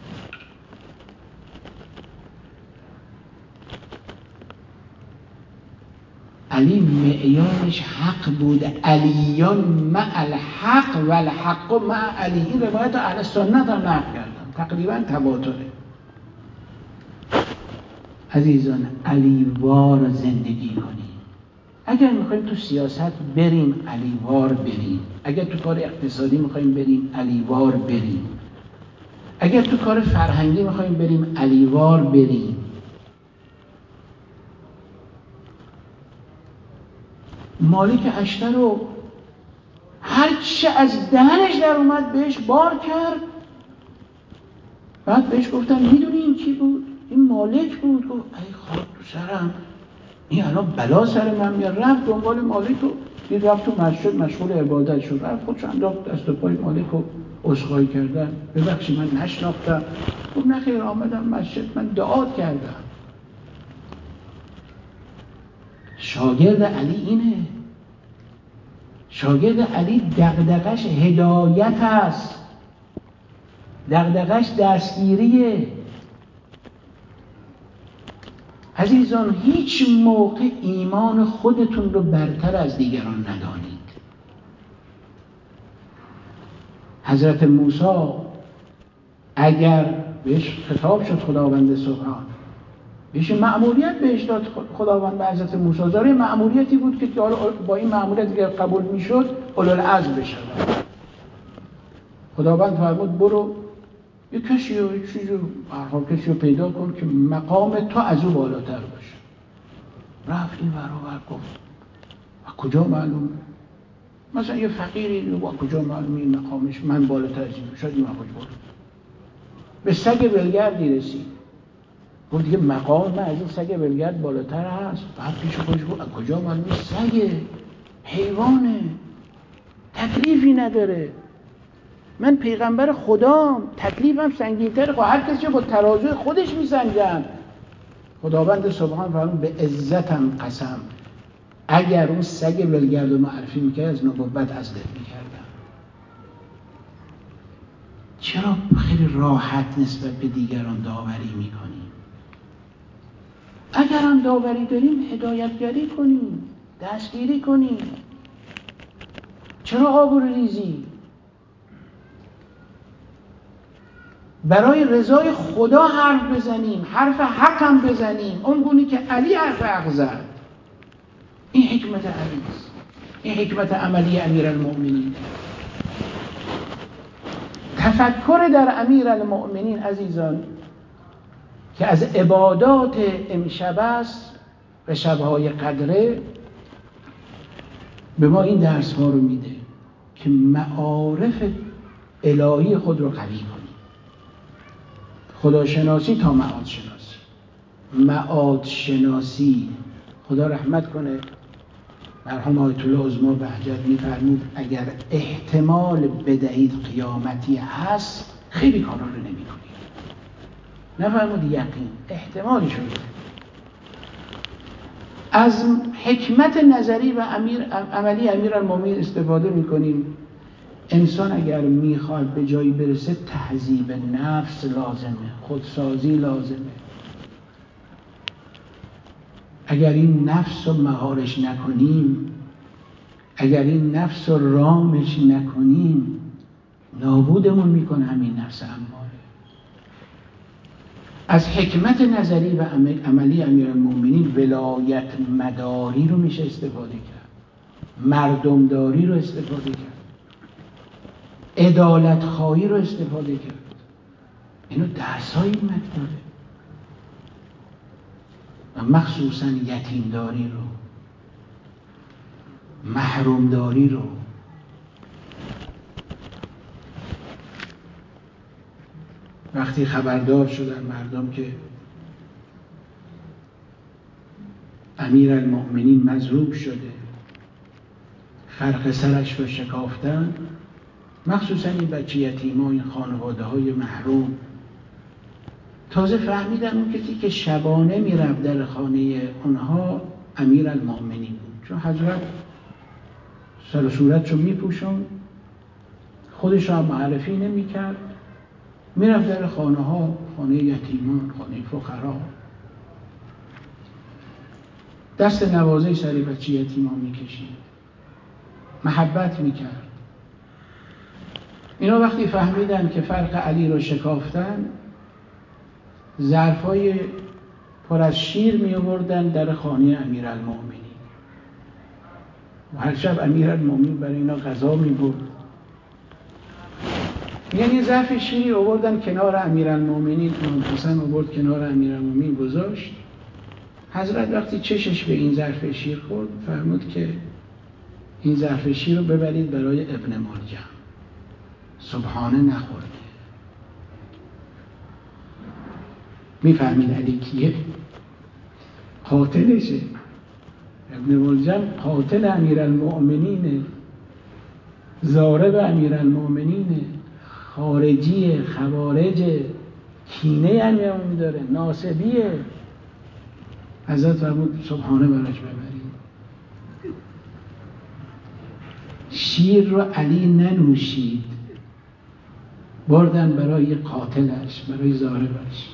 علی معیارش حق بود. علیان مع الحق و الحق مع علی. این روایت اهل سنت هم نقل کردن، تقریبا تواتره. عزیزان، علیوار زندگی کنیم. اگر میخوایم تو سیاست بریم علیوار بریم، اگر تو کار اقتصادی میخوایم بریم علیوار بریم، اگر تو کار فرهنگی میخوایم بریم علیوار بریم. مالک اشتر رو هر چه از دهنش در اومد بهش بار کرد. بعد بهش گفتن میدونی این کی بود؟ این مالک بود. گفت ای خاک تو سرم، این الان بلا سر من میاد. رفت دنبال مالک رو دید، رفت تو مسجد مشغول عبادت شد، رفت خودش انداخت دست و پای مالک رو عذرخواهی کردن. ببخشید من نشناختم. گفت نه خیر، آمدم مسجد، من دعا کردم. شاگرد علی اینه. شاگرد علی دغدغش هدایت است، دغدغش دستگیریه. عزیزان، هیچ موقع ایمان خودتون رو برتر از دیگران ندانید. حضرت موسی اگر بهش خطاب شد خداوند سبحان، بهش مأموریت بهش داد خداوند به حضرت موسی، داره مأموریتی بود که با این مأموریت که قبول میشد اولوالعزم بشود. خداوند فرمود برو یه کسی و یک چیزی رو کسی رو پیدا کن که مقام تو از او بالاتر باشه. رفت این برابر گفت و کجا معلومه؟ مثلا یه فقیری و کجا معلومه این مقامش من بالاتر از این شاید این مقامش بالاتر. به سگ ولگردی رسید. گفت دیگه مقام من از این سگ ولگرد بالاتر هست. بعد پیش خودش گفت کجا معلومه؟ سگه، حیوانه، تکلیفی نداره. من پیغمبر خدام، تکلیفم سنگین‌تره. خب هر کسی با ترازوی خودش میسنجم. خداوند سبحان فرمود به عزتم قسم، اگر اون سگ ولگرد و معرفی میکرد از نبوت عزلت میکردم. چرا خیلی راحت نسبت به دیگران داوری میکنیم؟ اگر هم داوری داریم هدایتگری کنیم، دستگیری کنیم. چرا آبرو ریزی؟ برای رضای خدا حرف بزنیم، حرف حق هم بزنیم، اون گونی که علی حرف حق زد. این حکمت علی است، این حکمت عملی امیرالمؤمنین. تفکر در امیرالمؤمنین عزیزان که از عبادات امشب است و شبهای قدره، به ما این درس ها رو میده که معارف الهی خود رو قوی کنیم. خداشناسی تا معاد شناسی. معاد شناسی، خدا رحمت کنه، مرحوم آیت الله عظما بهجت میفرمود اگر احتمال بدهید قیامتی هست خیلی کارا رو نمی کنید. نفرمود یقین، احتمالش رو بدهید. از حکمت نظری و امیر عملی امیرالمؤمنین استفاده میکنیم. انسان اگر میخواد به جایی برسه تهذیب نفس لازمه، خودسازی لازمه. اگر این نفس رو مهارش نکنیم، اگر این نفس رو رامش نکنیم، نابودمون میکنه همین نفس اماره. از حکمت نظری و عملی امیرالمؤمنین ولایت مداری رو میشه استفاده کرد، مردمداری رو استفاده کرد، عدالت خواهی رو استفاده کرد. اینو درسای مکتبه. و مخصوصا یتیمداری رو، محرومداری رو. وقتی خبردار شدن مردم که امیرالمؤمنین مضروب شده، فرق سرش رو شکافتن، مخصوصا این بچه یتیما، این خانواده های محروم، تازه فهمیدن اون کسی که شبانه میرفت در خانه اونها امیرالمؤمنین بود. چون حضرت سر و صورتشو میپوشون، خودش هم معرفی نمیکرد، میرفت در خانه ها، خانه یتیمان، خانه فقرا، دست نوازه سر بچه یتیمان میکشید، محبت میکرد. اینا وقتی فهمیدن که فرق علی رو شکافتن، ظرفای پر از شیر می آوردن در خانه امیرالمؤمنین و هر شب امیرالمؤمنین برای اینا غذا می برد. یعنی ظرف شیری آوردن کنار امیرالمؤمنین، امام حسن آورد کنار امیرالمؤمنین گذاشت. حضرت وقتی چشش به این ظرف شیر خورد فرمود که این ظرف شیر رو ببرید برای ابن ملجم، صبحانه نخورده. میفهمید علی کیه؟ قاتلشه. ابن ملجم قاتل امیرالمؤمنینه، ضارب امیرالمؤمنینه، خارجیه، خوارجه، کینه امیرالمؤمنین داره، ناصبیه. حضرت فرمود صبحانه براش ببرید. شیر رو علی ننوشید، بردن برای قاتلش، برای ضاربش.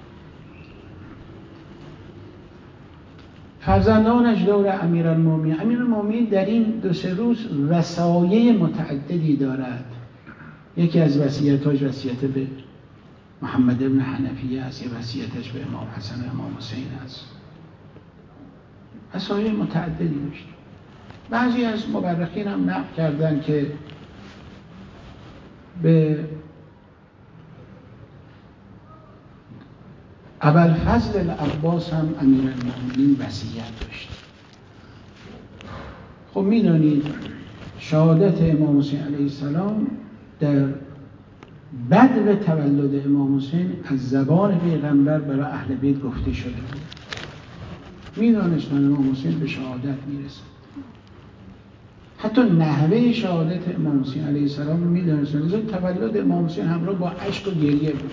فرزندانش دور امیرالمؤمنین. امیرالمؤمنین در این دو سه روز وصایای متعددی دارد. یکی از وصیتاش وصیت به محمد ابن حنفیه است، یه وصیتش به امام حسن و امام حسین است. وصایای متعددی داشت. بعضی از مورخین هم نقل کردن که به ابوالفضل العباس هم امیرالمؤمنین وصیت داشت. خب میدانید شهادت امام حسین علیه السلام در بدو تولد امام حسین از زبان پیغمبر برای اهل بیت گفته شده بود. میدانستن امام حسین به شهادت میرسد. حتی نحوه شهادت امام حسین علیه السلام رو می‌دونستن. لذا تولد امام حسین همراه با اشک و گریه بود.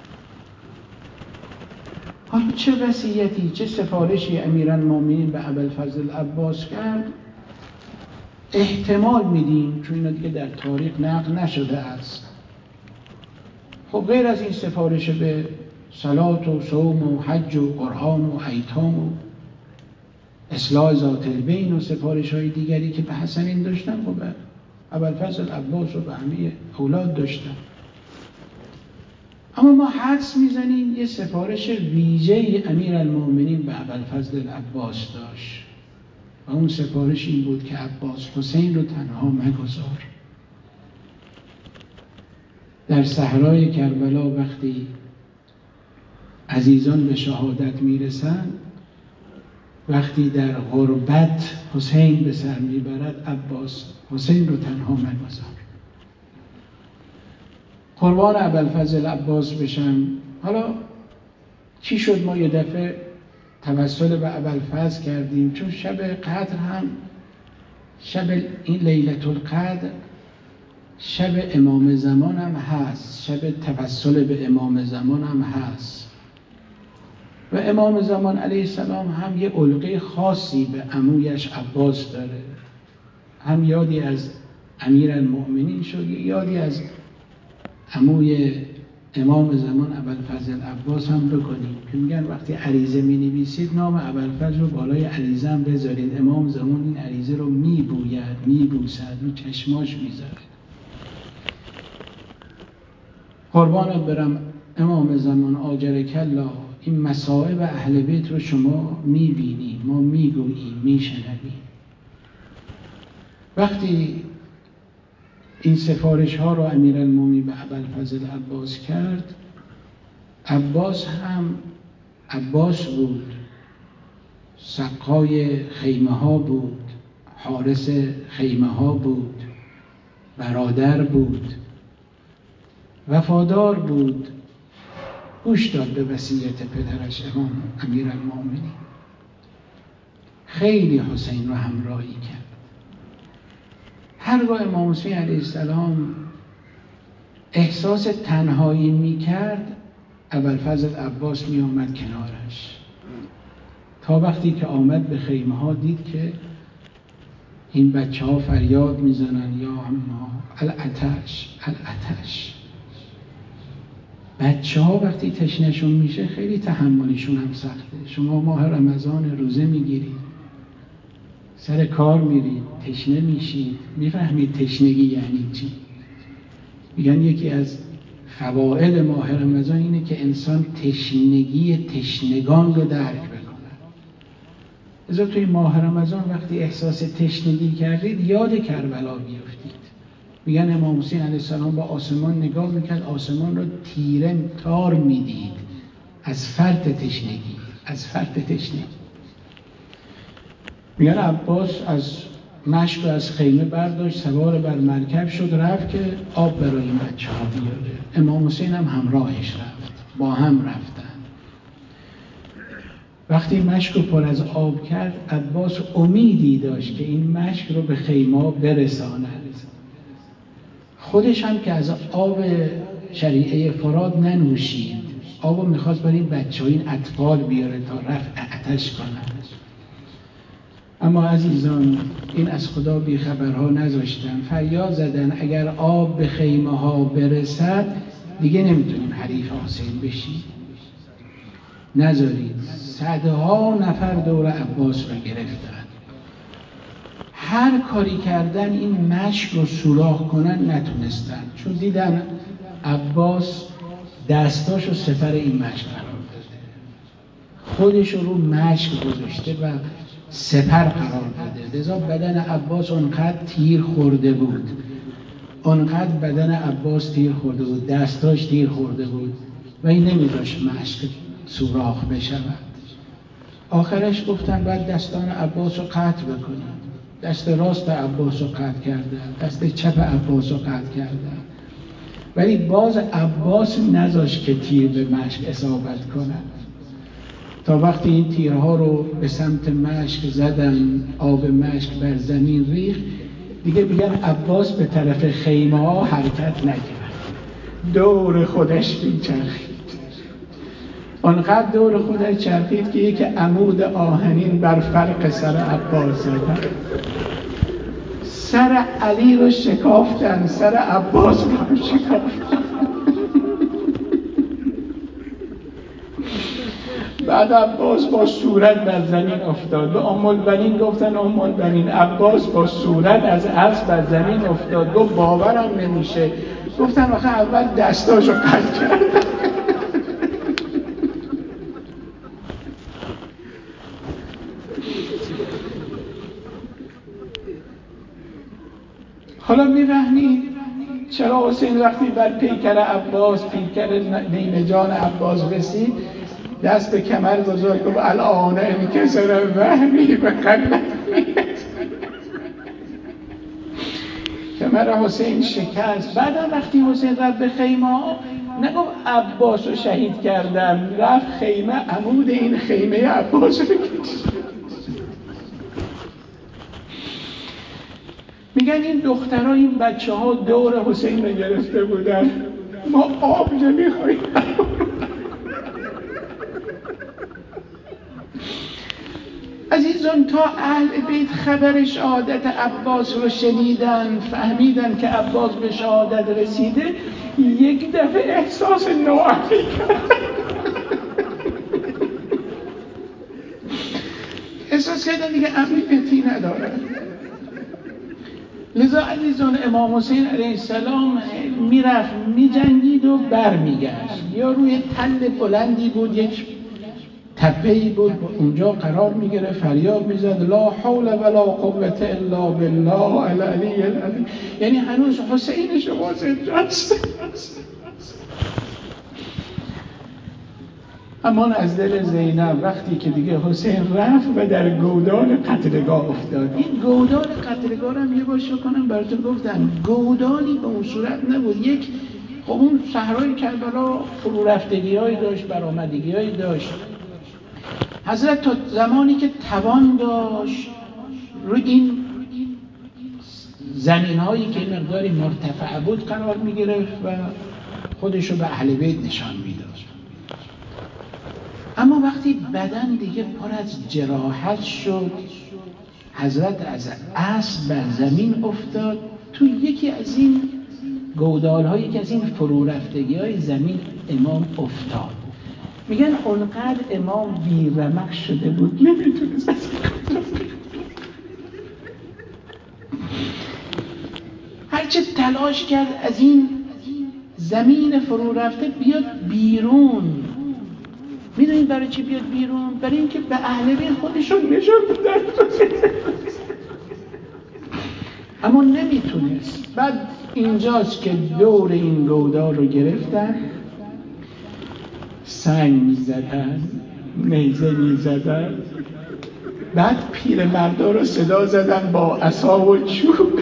حالا چه وصیتی، چه سفارشی امیرالمومنین به ابوالفضل عباس کرد احتمال میدیم، چون اینا دیگه در تاریخ نقل نشده است. خب غیر از این سفارش به صلات و صوم و حج و قرآن و ایتام و اصلاح ذات البین و سفارش های دیگری که به حسنین داشتن، خب ابوالفضل عباس و به همه اولاد داشتن. اما ما حدس میزنیم یه سفارش ویژه امیرالمومنین به ابوالفضل عباس داشت و اون سفارش این بود که عباس حسین رو تنها مگذار. در صحرای کربلا وقتی عزیزان به شهادت میرسند، وقتی در غربت حسین به سر میبرد، عباس حسین رو تنها مگذار. قربان ابوالفضل عباس بشم. حالا چی شد ما یه دفعه توسل به ابوالفضل کردیم؟ چون شب قدر هم شب این لیلة القدر شب امام زمان هم هست، شب توسل به امام زمان هم هست و امام زمان علیه السلام هم یه علقه خاصی به عمویش عباس داره. هم یادی از امیرالمؤمنین شد، یادی از عموی امام زمان ابوالفضل عباس هم بکنیم که میگن وقتی عریضه می‌نویسید نام ابوالفضل رو بالای عریضه هم بذارید. امام زمان این عریضه رو میبوید، میبوسد، رو چشماش میذاره. قربانت برم امام زمان آجرک الله، این مصائب اهل بیت رو شما میبینید، ما میگوییم، میشنویم. وقتی این سفارش ها رو امیرالمومنین به ابوالفضل عباس کرد، عباس هم عباس بود، سقای خیمه ها بود، حارس خیمه ها بود، برادر بود، وفادار بود، گوش داد به وصیت پدرش امام امیرالمومنین. خیلی حسین رو همراهی کرد. هرگاه امام حسین علیه السلام احساس تنهایی میکرد، ابوالفضل عباس می آمد کنارش، تا وقتی که آمد به خیمه ها دید که این بچه ها فریاد میزنن یا اما العطش العطش. بچه ها وقتی تشنهشون میشه خیلی تحملشون هم سخته. شما ماه رمضان روزه میگیرید، سر کار میرید، تشنه میشید، میفهمید تشنگی یعنی چی. میگن یکی از فواید ماه رمضان اینه که انسان تشنگی تشنگان رو درک بکنه. لذا توی ماه رمضان وقتی احساس تشنگی کردید یاد کربلا بیفتید. میگن امام حسین علیه السلام با آسمان نگاه میکرد، آسمان رو تیره تار میدید از فرط تشنگی، از فرط تشنگی. میگن عباس از مشک رو از خیمه برداشت، سوار بر مرکب شد، رفت که آب برای این بچه ها بیاره. امام حسین هم همراهش رفت، با هم رفتن. وقتی مشک رو پر از آب کرد، عباس امیدی داشت که این مشک رو به خیمه برساند. خودش هم که از آب شریعه فرات ننوشید، آب رو میخواست برای این بچه ها، این اطفال بیاره تا رفع عطش کنند. اما عزیزان این از خدا بی خبرها نذاشتن، فریاد زدن اگر آب به خیمه ها برسد دیگه نمیتونیم حریف حسین بشیم، نذارید. صدها نفر دور عباس رو گرفتن، هر کاری کردن این مشک رو سوراخ کنن نتونستن، چون دیدن عباس دستاشو سپر این مشک قرار داده، خودش رو مشک گذاشته و سپر قرار داده. لذا بدن عباس اونقدر تیر خورده بود، اونقدر بدن عباس تیر خورده بود، دستاش تیر خورده بود و این نمیذاشت مشک سوراخ بشود. آخرش گفتن باید دستان عباس رو قطع بکنیم. دست راست عباس رو قطع کردن، دست چپ عباس رو قطع کردن، ولی باز عباس نذاشت که تیر به مشک اصابت کند. تا وقتی این تیرها رو به سمت مشک زدن، آب مشک بر زمین ریخت، دیگه میگن عباس به طرف خیمه ها حرکت نکرد، دور خودش میچرخید. آنقدر دور خودش چرخید که یک عمود آهنین بر فرق سر عباس زدن. سر علی رو شکافتن، سر عباس رو هم شکافتن. بعد عباس با صورت بر زمین افتاد. به ام البنین گفتن ام البنین عباس با صورت از اسب بر زمین افتاد، گفت باورم نمیشه. گفتن آخه اول دستاشو قطع کرد. حالا میفهمید چرا حسین وقتی بر پیکر عباس، پیکر نیمه جان عباس رسید، دست به کمر گذاشت، گفت الان انکسر وهمی به قلت. کمر حسین شکست. بعدا وقتی حسین رفت به خیمه نگفت عباس رو شهید کردم، رفت خیمه، عمود این خیمه عباس رو کشید. میگن این دخترها، این بچه ها دور حسین رو گرفته بودن، ما آب نمیخواییم. عزیزان تا اهل بیت خبر شهادت عباس رو شنیدن، فهمیدن که عباس به شهادت رسیده، یک دفعه احساس ناامنی کردن. احساس کردن دیگه امنیتی ندارن. لذا عزیزان امام حسین علیه السلام میرفت میجنگید و بر میگشت، یا روی تل بلندی بود، یک تپه‌ای بود، اونجا قرار میگیره، فریاد میزد لا حول ولا قوة الا بالله العلی العظیم، یعنی هنوز حسین شما زنده. اما از دل زینب وقتی که دیگه حسین رفت و در گودال قتلگاه افتاد. این گودال قتلگاه رو هم یه باشه کنم براتون گفتم، گودالی به اون صورت نبود. یک خب اون صحرای کربلا فرو رفتگی‌هایی داشت، برآمدگی‌هایی داشت. حضرت تا زمانی که توان داشت روی این زمین‌هایی که مقداری مرتفع بود قرار می‌گرفت و خودشو به اهل بیت نشان می‌داد. اما وقتی بدن دیگه پر از جراحت شد، حضرت از اسب بر زمین افتاد، تو یکی از این گودال‌هایی، یکی از این فرو رفتگی‌های زمین امام افتاد. میگن اونقدر امام بی‌رمق شده بود نمیتونست از هرچه تلاش کرد از این زمین فرو رفته بیاد بیرون. میدونید برای چی بیاد بیرون؟ برای اینکه به اهل بیت خودشون نشون بدن، اما نمیتونست. بعد اینجاست که دور این گودال رو گرفتن، سنگ میزدن، نیزه میزدن، بعد پیر مردا رو صدا زدن با عصا و چوب.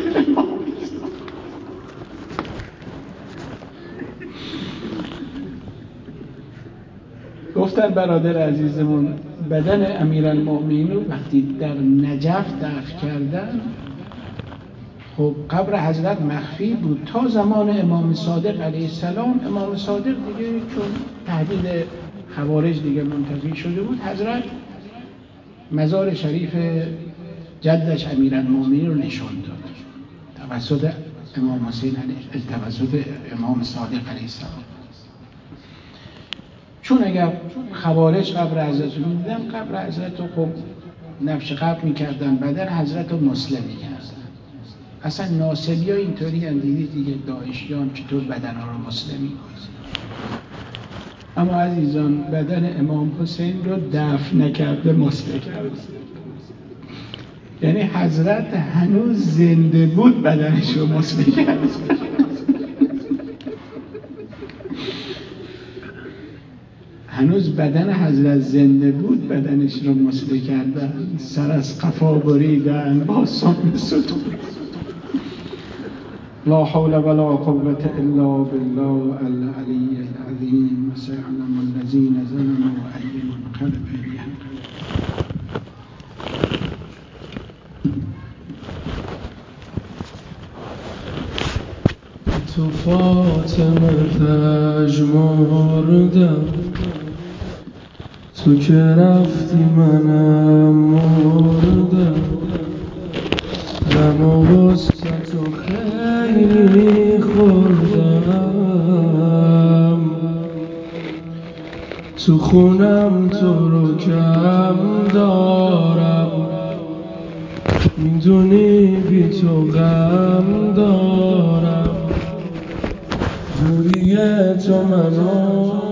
گفتن برادر عزیزمون بدن امیرالمؤمنین رو وقتی در نجف دفن کردن، خب قبر حضرت مخفی بود تا زمان امام صادق علیه السلام. امام صادق دیگه چون تهدید خوارج دیگه منتفی شده بود، حضرت مزار شریف جدش امیرالمؤمنین رو نشان داد توسط امام حسین علیه توسط امام صادق علیه السلام. چون اگر خوارج قبر حضرت رو می‌دیدن، قبر حضرت رو خب نفش قبر می‌کردن، بدن حضرت رو مسلم می‌کردن. اصلا ناصبی ها اینطوری هم دیدید دیگه، داعشی هم چطور بدن ها رو مسلمی کنید. اما عزیزان بدن امام حسین رو دفن نکرده، مسلم کرده. یعنی حضرت هنوز زنده بود بدنش رو مسلم کرده. هنوز بدن حضرت زنده بود بدنش رو مسلم کردن، سر از قفا بریدن با سم ستون. لا حول ولا قوة الا بالله العلی العظیم. سيعلم الذين ظلموا أي منقلب ينقلبون. تو فاطمه پژمردم، تو که رفتی منم مردم، غم و غصه تو خیلی خوردم، تو خونم تو رو کم دارم، میدونی بی تو غم دارم، دوری تو منو